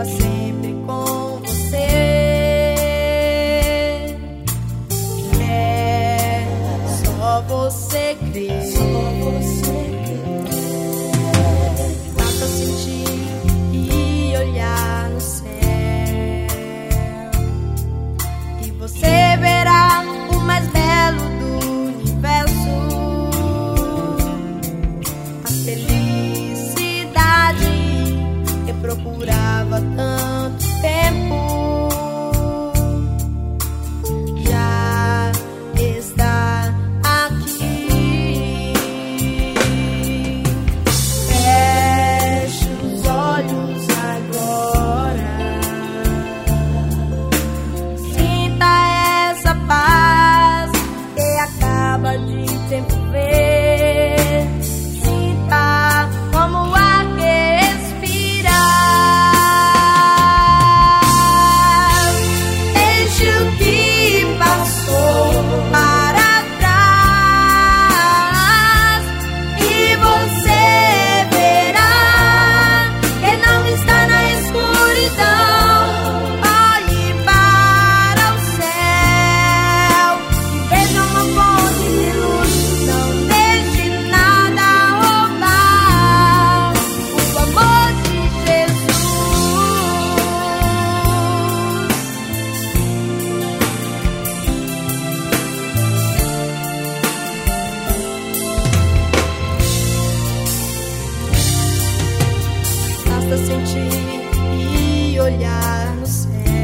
está sempre com você. É só você crer. Basta sentir e olhar no céu, e você verá o mais belo do universo. A felicidade que procurava há tanto tempo já está aqui. Feche os olhos agora, sinta essa paz que acaba de te envolver. Sinta como o ar que respirar. Deixe o que passou para trás e você verá que não está na escuridão. Olhe para o céu e veja uma fonte de luz. Não deixe nada roubar o amor de Jesus. Basta sentir e olhar no céu,